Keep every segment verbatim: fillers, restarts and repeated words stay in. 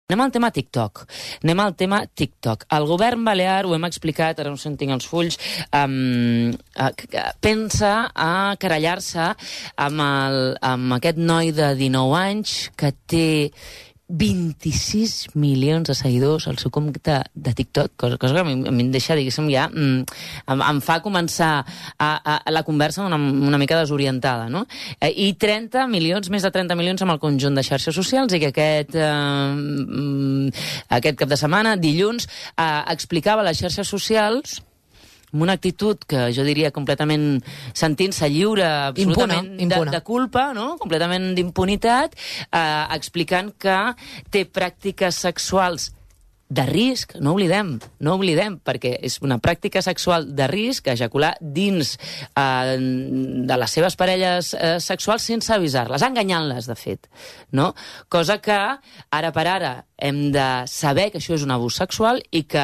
Anem al tema TikTok. Anem al tema TikTok. El govern balear, ho hem explicat, ara no sentim els fulls, um, uh, pensa a querellar-se amb, el, amb aquest noi de dinou anys que té vint-i-sis milions de seguidors al seu compte de TikTok, cosa, cosa que a mi, a mi em deixa, diguéssim, ja mm, em, em fa començar a, a, a la conversa una, una mica desorientada, no? Eh, I trenta milions, més de trenta milions amb el conjunt de xarxes socials, i que aquest, eh, aquest cap de setmana, dilluns, eh, explicava a les xarxes socials amb una actitud que jo diria completament sentint-se lliure absolutament impuna, impuna. De, de culpa, no? Completament d'impunitat, eh, explicant que té pràctiques sexuals de risc, no oblidem, no oblidem, perquè és una pràctica sexual de risc, ejacular dins eh, de les seves parelles eh, sexuals sense avisar-les, enganyant-les, de fet, no? Cosa que, ara per ara, hem de saber que això és un abús sexual i que,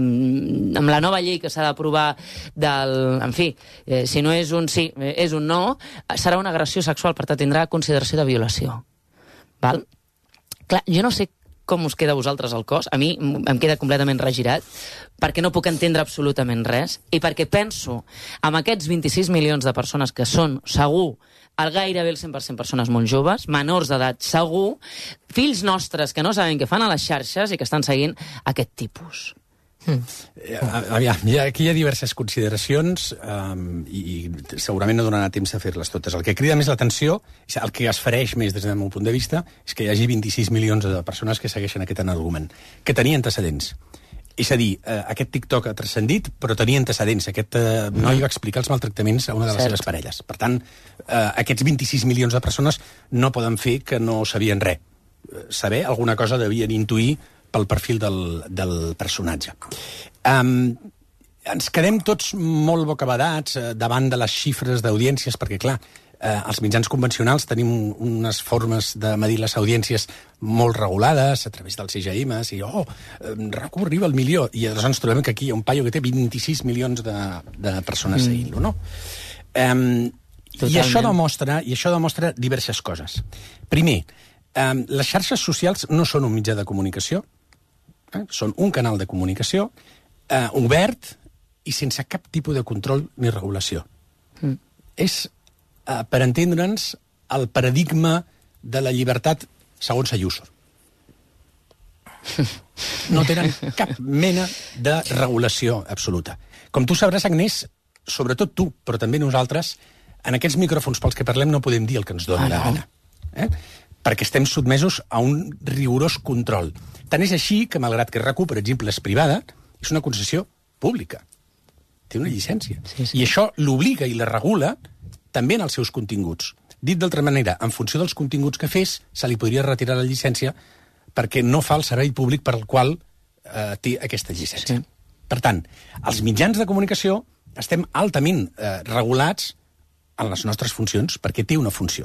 mm, amb la nova llei que s'ha d'aprovar del... En fi, eh, si no és un sí, eh, és un no, serà una agressió sexual, per tant tindrà consideració de violació. Val? Clar, jo no sé com us queda a vosaltres el cos. A mi em queda completament regirat, perquè no puc entendre absolutament res, i perquè penso amb aquests vint-i-sis milions de persones que són, segur, el gairebé el cent per cent persones molt joves, menors d'edat segur, fills nostres que no saben què fan a les xarxes i que estan seguint aquest tipus. Hmm. Aviam, aquí hi ha diverses consideracions um, i, i segurament no donarà temps a fer-les totes. El que crida més l'atenció, el que es fareix més des del meu punt de vista, és que hi hagi vint-i-sis milions de persones que segueixen aquest argument, que tenia antecedents. És a dir, eh, aquest TikTok ha transcendit, però tenia antecedents. Aquest eh, noi va explicar els maltractaments a una de les Cert. seves parelles. Per tant, eh, aquests vint-i-sis milions de persones no poden fer que no sabien res. Saber alguna cosa devien intuir pel perfil del, del personatge. Um, ens quedem tots molt bocabadats eh, davant de les xifres d'audiències, perquè, clar, eh, els mitjans convencionals tenim unes formes de medir les audiències molt regulades, a través dels C G M, i, oh, eh, RAC1 arriba al milió, i llavors ens trobem que aquí hi ha un paio que té vint-i-sis milions de, de persones mm. seguint-lo, no? Um, I això demostra, i això demostra diverses coses. Primer, um, les xarxes socials no són un mitjà de comunicació, Eh? Són un canal de comunicació eh, obert i sense cap tipus de control ni regulació. Mm. És, eh, per entendre'ns, el paradigma de la llibertat segons Ayuso. No tenen cap mena de regulació absoluta. Com tu sabràs, Agnès, sobretot tu, però també nosaltres, en aquests micròfons pels que parlem no podem dir el que ens dona ah, la gana. Eh? Perquè estem sotmesos a un rigorós control. Tant és així que, malgrat que RAC1, per exemple, és privada, és una concessió pública. Té una llicència. Sí, sí. I això l'obliga i la regula també en els seus continguts. Dit d'altra manera, en funció dels continguts que fes, se li podria retirar la llicència perquè no fa el servei públic per al qual eh, té aquesta llicència. Sí. Per tant, els mitjans de comunicació estem altament eh, regulats en les nostres funcions perquè té una funció.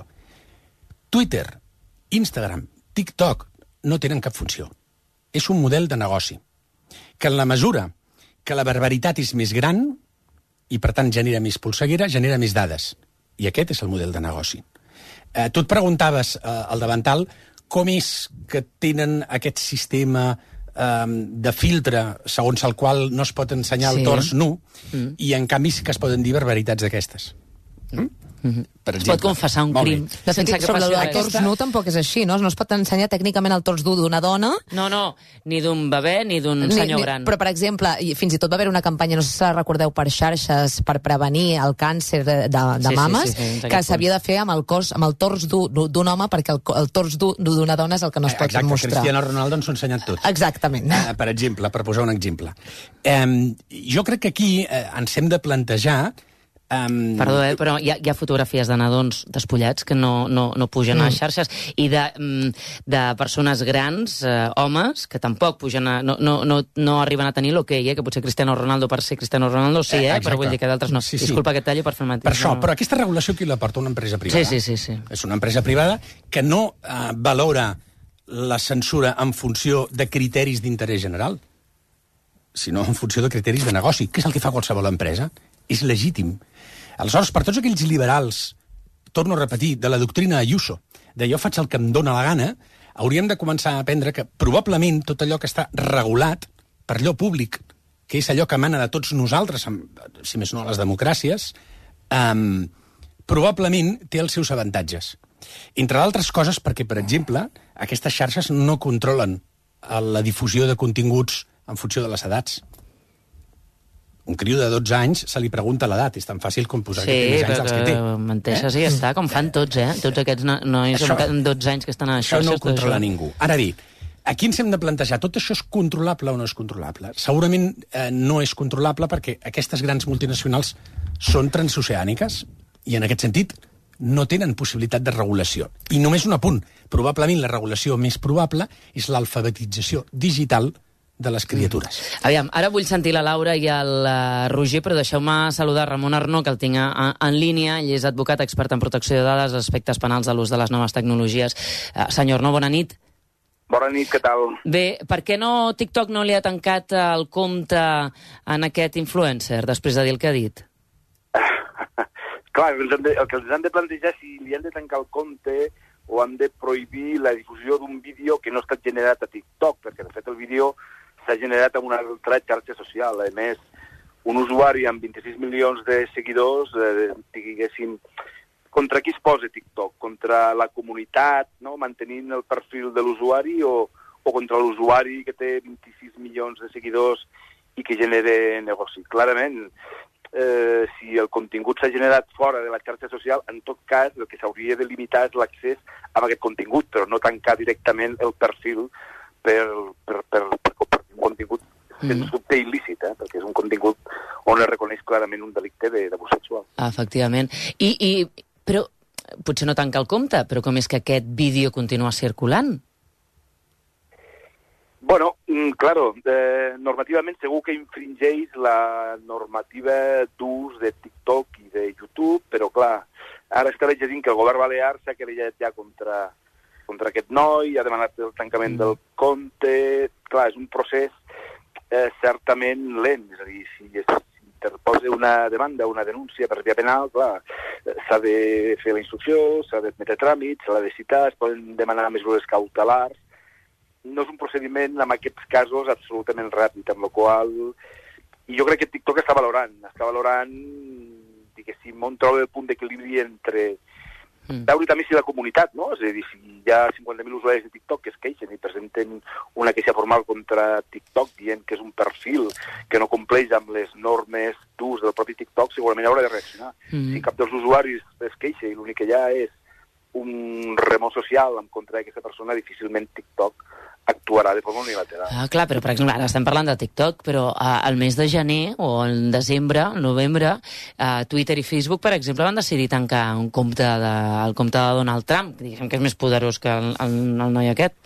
Twitter, Instagram, TikTok no tenen cap funció. És un model de negoci, que en la mesura que la barbaritat és més gran i, per tant, genera més polseguera, genera més dades. I aquest és el model de negoci. Eh, tu et preguntaves eh, al davantal com és que tenen aquest sistema eh, de filtre segons el qual no es pot ensenyar sí. el tors nu mm. i, en canvi, sí que es poden dir barbaritats d'aquestes. Mm? Mm-hmm. Es pot confessar un crim. De fet, sobre el aquesta... tors nu tampoc és així, no? No es pot ensenyar tècnicament el tors nu d'una dona. No, no, ni d'un bebè ni d'un senyor gran. Però, per exemple, fins i tot va haver una campanya, no sé si la recordeu, per xarxes, per prevenir el càncer de, de, de sí, mames, sí, sí, sí, que s'havia de fer amb el cos, amb el tors d'un home, perquè el, el tors d'una dona és el que no es pot Exacte, mostrar. Cristiano Ronaldo ens ho ha ensenyat tot. Exactament. Uh, per exemple, per posar un exemple. Um, jo crec que aquí uh, ens hem de plantejar Um... Perdó, eh, però hi ha, hi ha fotografies de nadons despullats que no, no, no pugen mm. a les xarxes i de, de persones grans, eh, homes, que tampoc pugen a, no, no, no, no arriben a tenir l'hoquei, eh, que potser Cristiano Ronaldo per ser Cristiano Ronaldo sí, eh, eh però vull dir que d'altres no. Sí, sí. Disculpa que et talli per fer el mateix. Per això, no. Però aquesta regulació qui la porta? Una empresa privada. Sí, sí, sí, sí. És una empresa privada que no eh, valora la censura en funció de criteris d'interès general, sinó en funció de criteris de negoci, que és el que fa qualsevol empresa. És legítim. Aleshores, per tots aquells liberals, torno a repetir, de la doctrina Ayuso, de jo faig el que em dóna la gana, hauríem de començar a aprendre que probablement tot allò que està regulat per allò públic, que és allò que emana de tots nosaltres, si més no a les democràcies, um, probablement té els seus avantatges. Entre d'altres coses perquè, per exemple, aquestes xarxes no controlen la difusió de continguts en funció de les edats. Un criu de dotze anys se li pregunta l'edat, és tan fàcil com posar sí, que té més anys dels que té. Sí, menteixes eh? I ja està, com fan tots, eh? Tots aquests nois això, amb dotze anys que estan a les xarxes. Això no ho controla ningú. Ara bé, aquí ens hem de plantejar, tot això és controlable o no és controlable? Segurament eh, no és controlable perquè aquestes grans multinacionals són transoceàniques i en aquest sentit no tenen possibilitat de regulació. I només un apunt, probablement la regulació més probable és l'alfabetització digital de les criatures. Mm. Aviam, ara vull sentir la Laura i el uh, Roger, però deixeu-me saludar Ramon Arnó, que el tinc a, a, en línia. Ell és advocat expert en protecció de dades, aspectes penals de l'ús de les noves tecnologies. Uh, senyor Arnó, bona nit. Bona nit, què tal? Bé, per què no TikTok no li ha tancat el compte en aquest influencer, després de dir el que ha dit? Clar, el que els han de plantejar si li han de tancar el compte o han de prohibir la difusió d'un vídeo que no ha estat generat a TikTok, perquè de fet el vídeo s'ha generat en una altra xarxa social. A més, un usuari amb vint-i-sis milions de seguidors, eh, diguéssim, contra qui es posa TikTok? Contra la comunitat, no? Mantenint el perfil de l'usuari o, o contra l'usuari que té vint-i-sis milions de seguidors i que genera negoci? Clarament, eh, si el contingut s'ha generat fora de la xarxa social, en tot cas el que s'hauria de limitar és l'accés a aquest contingut, però no tancar directament el perfil per, per, per, per compartir un contingut sens dubte il·lícit, eh? Perquè és un contingut on es reconeix clarament un delicte d'abús sexual. Efectivament. I, i, però potser no tanca el compte, però com és que aquest vídeo continua circulant? Bueno, claro, eh, normativament segur que infringeix la normativa d'ús de TikTok i de YouTube, però clar, ara està llegint que el govern balear s'ha querellat ja contra, contra aquest noi, ha demanat el tancament mm. del compte. Clar, és un procés eh, certament lent, és a dir, si s'interposa una demanda, una denúncia per via penal, clar, s'ha de fer la instrucció, s'ha d'admetre tràmits, s'ha de citar, es poden demanar mesures cautelars. No és un procediment, en aquests casos, absolutament ràpid, amb la qual i jo crec que TikTok està valorant, està valorant, diguéssim, on troba el punt d'equilibri entre mm. veure també si la comunitat, no? És a dir, si hi ha cinquanta mil usuaris de TikTok que es queixen i presenten una queixa formal contra TikTok dient que és un perfil que no compleix amb les normes d'ús del propi TikTok, segurament haurà de reaccionar. Mm. Si cap dels usuaris es queixa i l'únic que hi ha és un remor social en contra d'aquesta persona, difícilment TikTok actuarà de forma unilateral. Ah, clar, però per exemple, ara estem parlant de TikTok, però uh, al mes de gener o al desembre, al novembre, uh, Twitter i Facebook, per exemple, van decidir tancar un compte de, el compte de Donald Trump, diguem que és més poderós que el, el, el noi aquest.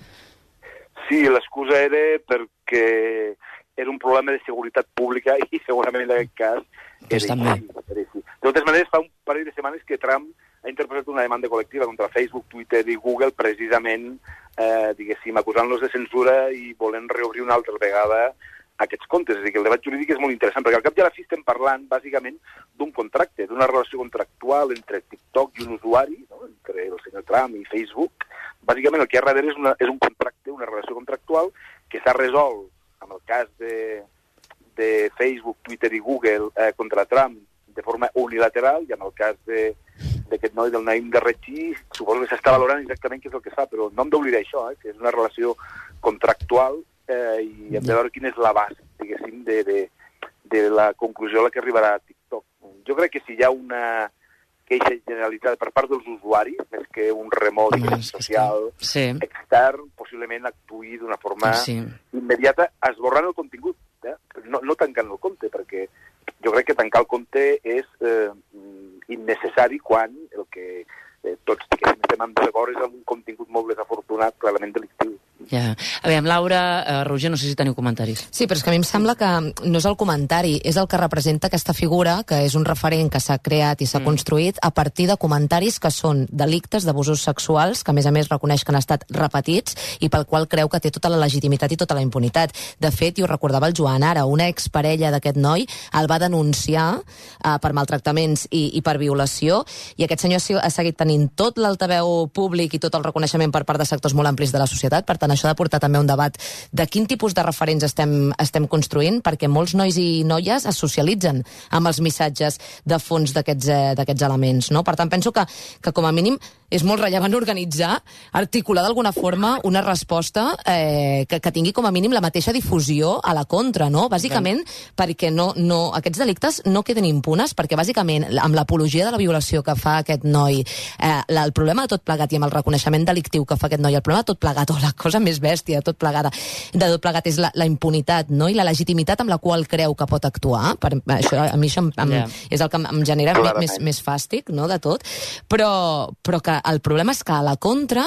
Sí, l'excusa era perquè era un problema de seguretat pública i segurament en aquest cas pues era també. així. De totes maneres, fa un parell de setmanes que Trump ha interposat una demanda col·lectiva contra Facebook, Twitter i Google precisament, eh, diguéssim, acusant-los de censura i volent reobrir una altra vegada aquests comptes. És a dir, que el debat jurídic és molt interessant, perquè al cap i a la fi estem parlant, bàsicament, d'un contracte, d'una relació contractual entre TikTok i un usuari, no? Entre el senyor Trump i Facebook. Bàsicament el que hi ha darrere és, una, és un contracte, una relació contractual que s'ha resolt, en el cas de, de Facebook, Twitter i Google, eh, contra Trump, de forma unilateral, i en el cas de d'aquest noi del Naim Garretxí, suposo que s'està valorant exactament què és el que fa, però no hem d'oblidar això, eh, que és una relació contractual eh, i hem de veure quina és la base, diguéssim, de, de, de la conclusió a la que arribarà TikTok. Jo crec que si hi ha una queixa generalitzada per part dels usuaris, més que un remot social sí. extern, possiblement actuï d'una forma sí. immediata, esborrant el contingut, eh? no, no tancant el compte, perquè jo crec que tancar el compte és eh, innecessari quan el que eh, tots estem en desacord és amb un contingut molt desafortunat, clarament delictiu. Ja. A veure, Laura, uh, Roger, no sé si teniu comentaris. Sí, però és que a mi em sembla que no és el comentari, és el que representa aquesta figura, que és un referent que s'ha creat i s'ha mm. construït a partir de comentaris que són delictes d'abusos sexuals, que a més a més reconeix que han estat repetits i pel qual creu que té tota la legitimitat i tota la impunitat. De fet, i ho recordava el Joan ara, una exparella d'aquest noi el va denunciar uh, per maltractaments i, i per violació, i aquest senyor ha seguit tenint tot l'altaveu públic i tot el reconeixement per part de sectors molt amplis de la societat. Per tant, això ha de portar també un debat de quin tipus de referents estem, estem construint, perquè molts nois i noies es socialitzen amb els missatges de fons d'aquests eh, d'aquests elements, no? Per tant, penso que, que com a mínim és molt rellevant organitzar, articular d'alguna forma una resposta eh, que, que tingui com a mínim la mateixa difusió a la contra, no? Bàsicament perquè no, no, aquests delictes no queden impunes, perquè bàsicament amb l'apologia de la violació que fa aquest noi, eh, el problema de tot plegat i amb el reconeixement delictiu que fa aquest noi, el problema de tot plegat, o la cosa més bèstia de tot plegat, de tot plegat és la, la impunitat, no? I la legitimitat amb la qual creu que pot actuar. Per, això, a mi això em, em, yeah. és el que em genera més, més fàstic, no?, de tot, però, però que el problema és que a la contra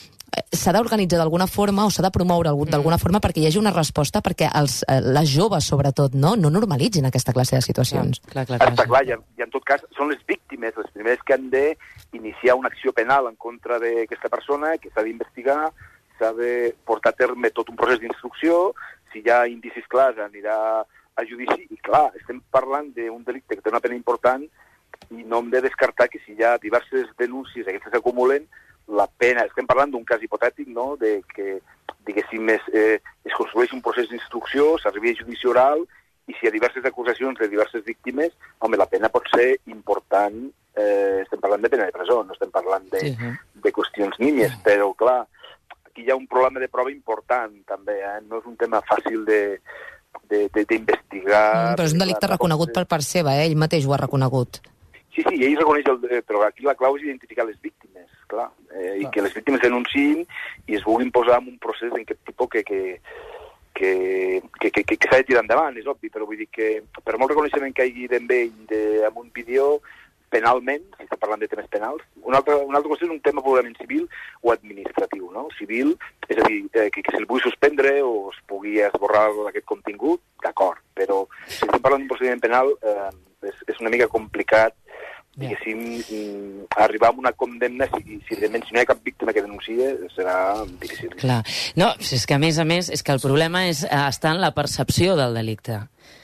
s'ha d'organitzar d'alguna forma o s'ha de promoure d'alguna mm. forma perquè hi hagi una resposta, perquè els, les joves, sobretot, no, no normalitzin aquesta classe de situacions. Clar, clar, clar, Està clar, i, i en tot cas són les víctimes les primeres que han d'iniciar una acció penal en contra d'aquesta persona, que s'ha d'investigar, s'ha de portar a terme tot un procés d'instrucció, si hi ha indicis clars anirà a judici, i clar, estem parlant d'un delicte que té una pena important i no hem de descartar que si hi ha diverses denúncies aquestes s'acumulen, la pena, estem parlant d'un cas hipotètic, no?, de que, diguéssim, es, eh, es construeix un procés d'instrucció, s'arribi a judici oral, i si hi ha diverses acusacions de diverses víctimes, home, la pena pot ser important, eh, estem parlant de pena de presó, no estem parlant de, sí, eh? de qüestions nímies, però, clar, aquí hi ha un problema de prova important, també, eh? No és un tema fàcil de d'investigar... Mm, però és un delicte reconegut per part seva, eh? Ell mateix ho ha reconegut. Sí, sí, ell reconeix, el, però aquí la clau és identificar les víctimes, clar, eh, i que les víctimes denunciïn i es vulguin posar en un procés en aquest tipus que, que, que, que, que, que s'ha de tirar endavant, és obvi, però vull dir que per molt reconeixement que hi hagi d'en ell de, amb un vídeo, penalment, si està parlant de temes penals, una altra, una altra qüestió és un tema purament civil o administratiu, no? Civil, és a dir, eh, que, que se'l pugui suspendre o es pugui esborrar aquest contingut, d'acord, però si estem parlant d'un procediment penal eh, és, és una mica complicat, diguéssim, mm, arribar a una condemna si, si, si no hi ha cap víctima que denuncia serà difícil. Clar. No, és que a més a més és que el problema és eh, estar en la percepció del delicte.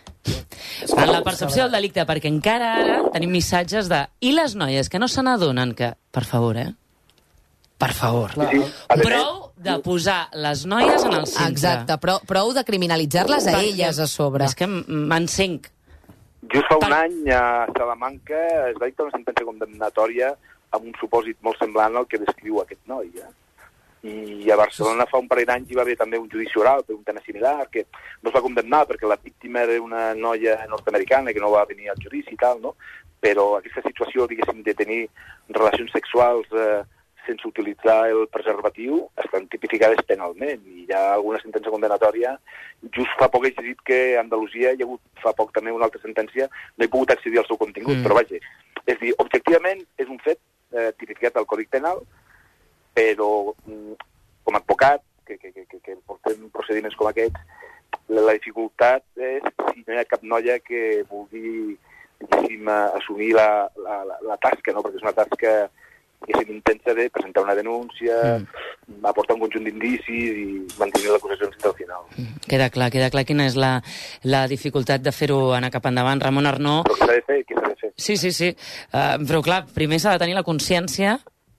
En la percepció del delicte, perquè encara ara tenim missatges de... I les noies que no se n'adonen que... Per favor, eh? Per favor. Sí, sí. Prou de posar les noies en el centre. Exacte, prou, prou de criminalitzar-les a elles a sobre. És que m'encenc. Just fa un per... any a Salamanca es va dictar una sentència condemnatòria amb un supòsit molt semblant al que descriu aquest noi. Eh? I a Barcelona fa un parell d'anys hi va haver també un judici oral per un tema similar, que no es va condemnar perquè la víctima era una noia nord-americana que no va venir al judici i tal, no? Però aquesta situació, diguéssim, de tenir relacions sexuals eh, sense utilitzar el preservatiu estan tipificades penalment i hi ha alguna sentència condemnatòria. Just fa poc he dit que a Andalusia hi ha hagut fa poc també una altra sentència, no he pogut accedir al seu contingut, mm. però vaja, és dir, objectivament és un fet eh, tipificat al Codi Penal, però com a advocat, que, que, que, que portem procediments com aquests, la, la dificultat és si no hi ha cap noia que vulgui, diguéssim, assumir la, la, la, la tasca, no? Perquè és una tasca, diguéssim, intensa de presentar una denúncia, mm. aportar un conjunt d'indicis i mantenir l'acusació fins al final. Mm. Queda clar, queda clar quina és la, la dificultat de fer-ho anar cap endavant. Ramon Arnó... Però què s'ha de fer? Què s'ha de fer? Sí, sí, sí. Uh, però clar, primer s'ha de tenir la consciència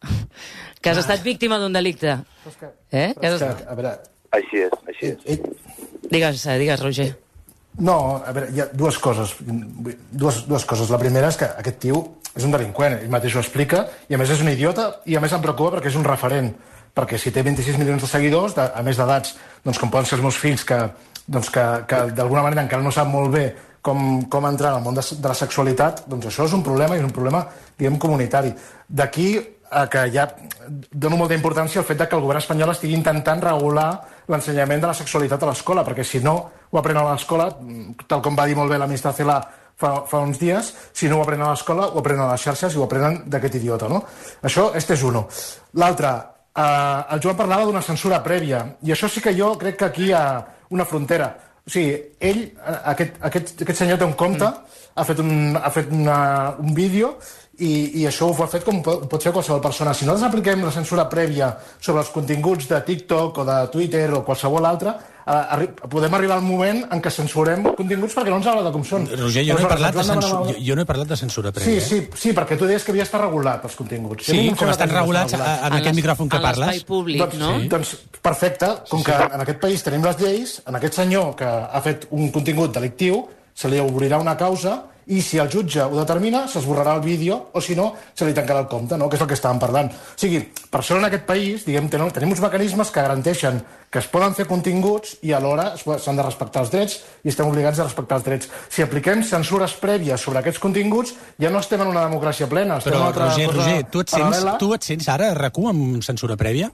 que has estat víctima d'un delicte. Eh? Que has... A veure... Així és, així és. Ell... Digues, digues, Roger. No, a veure, hi ha dues coses. Dues, dues coses. La primera és que aquest tio és un delinqüent, ell mateix ho explica, i a més és un idiota, i a més em preocupa perquè és un referent. Perquè si té vint-i-sis milions de seguidors, de, a més d'edats, doncs com poden ser els meus fills, que, doncs que, que d'alguna manera encara no sap molt bé com, com entrar al món de, de la sexualitat, doncs això és un problema, i és un problema, diguem, comunitari. D'aquí a que ja dono molta importància al fet de que el govern espanyol estigui intentant regular l'ensenyament de la sexualitat a l'escola, perquè si no ho aprenen a l'escola, tal com va dir molt bé la ministra Celaá fa, fa uns dies, si no ho aprenen a l'escola, ho aprenen a les xarxes i ho aprenen d'aquest idiota, no? Això, este és uno. L'altre, Uh, el Joan parlava d'una censura prèvia, i això sí que jo crec que aquí hi ha una frontera. O sigui, ell, aquest, aquest, aquest senyor té un compte, mm. ha fet, un, ha fet una, un vídeo, i, i això ho ha fet com pot, pot fer qualsevol persona. Si nosaltres apliquem la censura prèvia sobre els continguts de TikTok o de Twitter o qualsevol altre, eh, arri podem arribar al moment en què censurem continguts perquè no ens agrada com són. Roger, jo no, he parlat de censura, jo, jo no he parlat de censura prèvia. Sí, sí, sí, perquè tu deies que havia estat regulat els continguts. Sí, com estan regulats en aquest micròfon que parles. En l'espai públic, doncs, no? Sí. Doncs perfecte, com que en aquest país tenim les lleis, en aquest senyor que ha fet un contingut delictiu, se li obrirà una causa i si el jutge ho determina, s'esborrarà el vídeo o si no, se li tancarà el compte, no? Que és el que estàvem parlant. O sigui, per això en aquest país diguem, tenim, tenim uns mecanismes que garanteixen que es poden fer continguts i alhora s'han de respectar els drets i estem obligats a respectar els drets. Si apliquem censures prèvies sobre aquests continguts, ja no estem en una democràcia plena. Però, Roger, Roger tu, et sents, tu et sents ara a RAC u amb censura prèvia?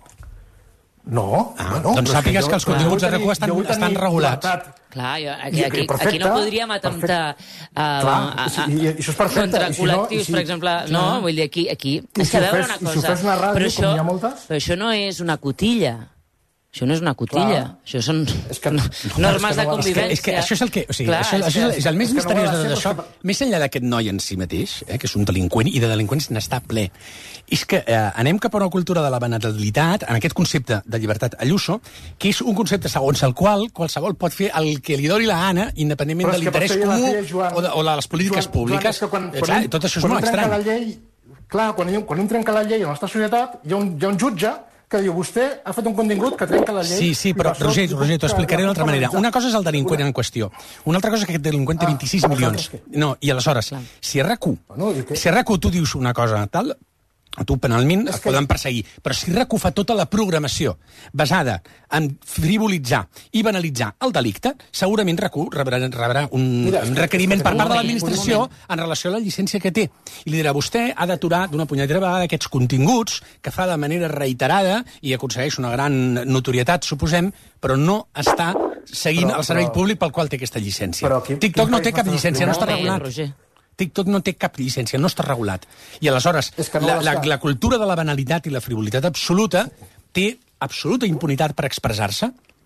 No, ah, bueno, doncs sàpigues que els continguts de RAC u estan, estan regulats. Llibertat. Clar, jo, aquí, aquí, perfecte, aquí no podríem atemptar uh, clar, a, a, i, i això és perfecte. contra I si col·lectius, no, si, per exemple. clar. No, vull dir, aquí... aquí I és si que a veure fes, una cosa... I si ho fes una ràdio, però això, com hi ha moltes... Però això no és una cotilla. Això no és una cotilla. Clar. Això són és que, no, normes de convivència. És que, és que això és el que... O sigui, clar, això, és, això és, és el més misteriós de tot això. Més enllà d'aquest noi en si mateix, eh, que és un delinqüent, i de delinqüents n'està ple. És que eh, anem cap a una cultura de la banalitat, en aquest concepte de llibertat a Ayuso, que és un concepte segons el qual qualsevol pot fer el que li doni la gana, independentment de l'interès comú Joan, o, de, o de les polítiques Joan, públiques. Joan, quan, quan, clar, un, tot això és molt estrany. La llei, clar, quan, quan un trenca la llei en la nostra societat, hi ha un, hi ha un jutge que diu, vostè ha fet un contingut que trenca la llei... Sí, sí, però, Roger, Roger t'ho explicaré d'una altra manera. Una cosa és el delinqüent en qüestió. Una altra cosa és que aquest delinqüent té vint-i-sis milions. No, i aleshores, si a RAC u, si a RAC u tu dius una cosa tal, tu penalment es poden perseguir. Però si RAC u fa tota la programació basada en frivolitzar i banalitzar el delicte, segurament RAC u rebrà, rebrà un, Mira, un requeriment per part de l'administració en relació a la llicència que té. I li dirà, vostè ha d'aturar d'una punyetera vegada aquests continguts que fa de manera reiterada i aconsegueix una gran notorietat, suposem, però no està seguint però, el servei però... públic pel qual té aquesta llicència. Qui, TikTok no té cap llicència, no està regulat. TikTok no té cap llicència, no està regulat. I aleshores, no la, la, la cultura de la banalitat i la frivolitat absoluta té absoluta impunitat per expressar-se.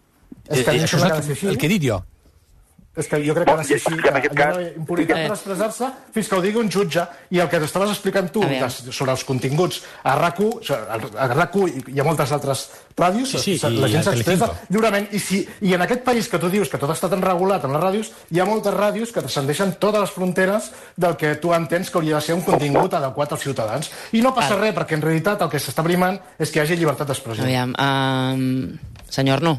És que eh, això és el, el que he dit jo. És que jo crec que ha de ser així, que hi ha impunitat per expressar-se fins que ho digui un jutge. I el que t'estaves explicant tu de, sobre els continguts a RAC u, a RAC u i a moltes altres ràdios, sí, sí, la gent s'expressa lliurement. I, si, I en aquest país que tu dius que tot està tan regulat en les ràdios, hi ha moltes ràdios que transcendeixen totes les fronteres del que tu entens que hauria de ser un contingut adequat als ciutadans. I no passa ah. res, perquè en realitat el que s'està primant és que hi hagi llibertat d'expressió. Aviam, um, senyor Arnó.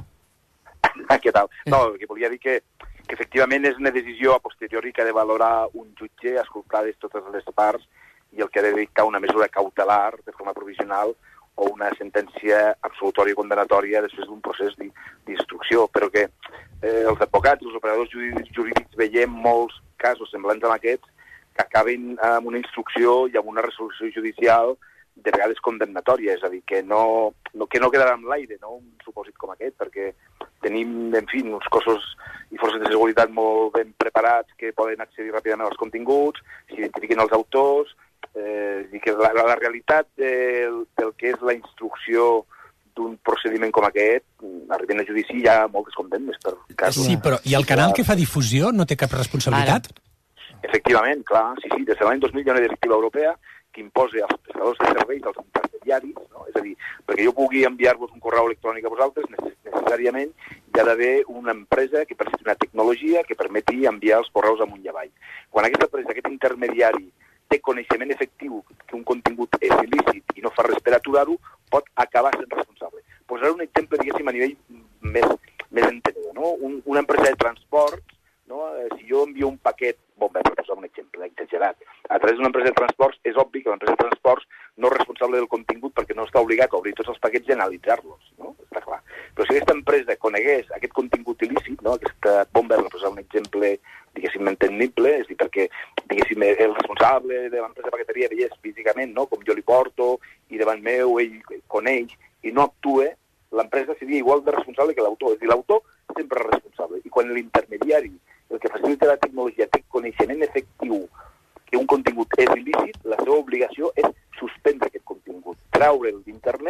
Ah, què tal? No, el que volia dir que que efectivament és una decisió a posteriori que ha de valorar un jutge, escoltades totes les parts, i el que ha de dictar una mesura cautelar de forma provisional o una sentència absolutòria i condenatòria després d'un procés d'instrucció. Però que eh, els advocats, els operadors jurídics, jurídics veiem molts casos semblants a aquests que acaben amb una instrucció i amb una resolució judicial de vegades condemnatòria, és a dir, que no, no, que no quedarà en l'aire, no?, un supòsit com aquest, perquè tenim, en fi, uns cossos i forces de seguretat molt ben preparats que poden accedir ràpidament als continguts, s'identifiquen els autors, eh, i que la, la realitat del, del que és la instrucció d'un procediment com aquest, arribant a judici hi ha moltes condemnes per casos. Sí, però i el canal que fa difusió no té cap responsabilitat? Ara. Efectivament, clar, sí, sí, des de l'any dos mil hi ha una directiva europea que imposa als prestadors de serveis, als intermediaris, no? És a dir, perquè jo pugui enviar-vos un correu electrònic a vosaltres, necessàriament hi ha d'haver una empresa que presenti una tecnologia que permeti enviar els correus amunt i avall. Quan aquesta empresa, aquest intermediari, té coneixement efectiu que un contingut és il·lícit i no fa res per aturar-ho, pot acabar sent responsable. Posaré un exemple, diguéssim, a nivell més, més entenedor, no? Un, una empresa de transports, no? Si jo envio un paquet, bon, per posar un exemple exagerat, a través d'una empresa de transports, és obvi que l'empresa de transports no és responsable del contingut perquè no està obligat a obrir tots els paquets i analitzar-los, no? Està clar. Però si aquesta empresa conegués aquest contingut il·lícit, no? Aquesta bomba, per posar un exemple, diguéssim, entendible, és a dir, perquè, diguéssim, el responsable de l'empresa de paqueteria veiés físicament, no?, com jo li porto, i davant meu ell coneix, i no actua, l'empresa seria igual de responsable que l'autor. És a dir, l'autor sempre és responsable. I quan l'intermediari, el que facilita la tecnologia, té coneixement efectiu que un contingut és il·lícit, la seva obligació és suspendre aquest contingut, traure'l d'internet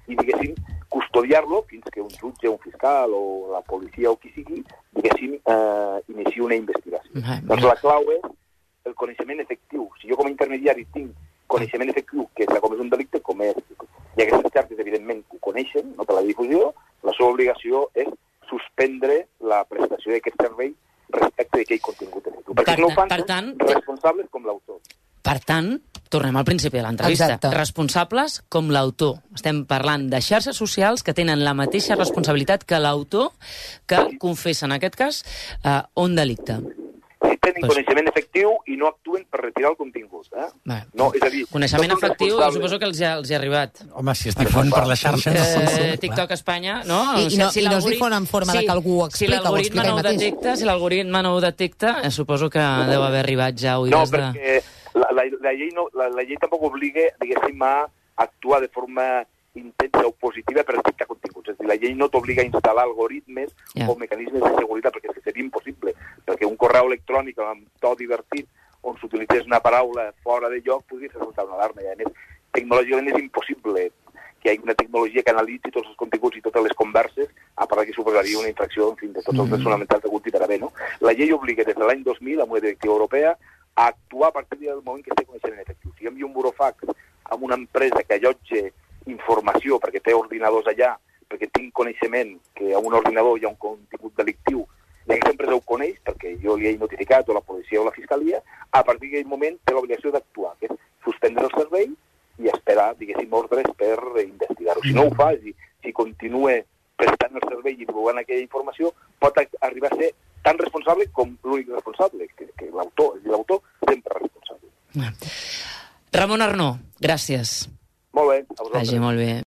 i, diguéssim, custodiar-lo fins que un jutge, un fiscal o la policia o qui sigui, diguéssim, eh, inici una investigació. Uh-huh. Doncs la clau és el coneixement efectiu. Si jo com a intermediari tinc coneixement efectiu que s'ha comès un delicte, com és, i aquestes xarxes, evidentment, ho coneixen, no, per la difusió, la seva obligació és suspendre la prestació d'aquest servei respecte d'aquell contingut efectiu. Perquè per, si no ho fan, per tant, responsables com l'autor. Per tant, tornem al principi de l'entrevista. Responsables com l'autor. Estem parlant de xarxes socials que tenen la mateixa responsabilitat que l'autor que confessa, en aquest cas, eh, un delicte. Si tenen pues... coneixement efectiu i no actuen per retirar el contingut. Eh? No, és a dir, coneixement no efectiu, suposo que els ha, els ha arribat. Home, si es difon per les xarxes... Eh, TikTok a Espanya, no? I, i no, si i no es difon en forma sí, de que algú ho explica, si ho explica ell mateix. Detecta, si l'algoritme no ho detecta, eh, suposo que deu haver arribat ja oïdes no, de... No, perquè la, la, la, llei no, la, la llei tampoc obliga, diguéssim, a actuar de forma intensa o positiva per detectar continguts. És a dir, la llei no t'obliga a instal·lar algoritmes yeah. o mecanismes de seguretat, perquè és que seria impossible. Perquè un correu electrònic amb to divertit on s'utilitzés una paraula fora de lloc podria fer saltar una alarma. I a més, tecnològicament és impossible que hi hagi una tecnologia que analitzi tots els continguts i totes les converses, a part que suposaria una infracció, en fi, de tots els drets fonamentals de hagut i per haver, no? La llei obliga des de l'any dos mil, amb una directiva europea, a actuar a partir del moment que es té coneixement efectiu. Si hi havia un burofax amb una empresa que allotja informació perquè té ordinadors allà, perquè tinc coneixement que a un ordinador hi ha un contingut delictiu, i aquesta empresa ho coneix perquè jo li he notificat, o la policia o la fiscalia, a partir d'aquell moment té l'obligació d'actuar, que és suspendre el servei i esperar, diguéssim, ordres per investigar-ho. Si no ho fa, si, si continua prestant el servei i divulgant aquella informació, pot arribar a ser tan responsable com l'únic responsable, que, que l'autor, és a dir, l'autor sempre és responsable. Ramon Arnó, gràcies. Molt bé, a vosaltres. Vagi molt bé.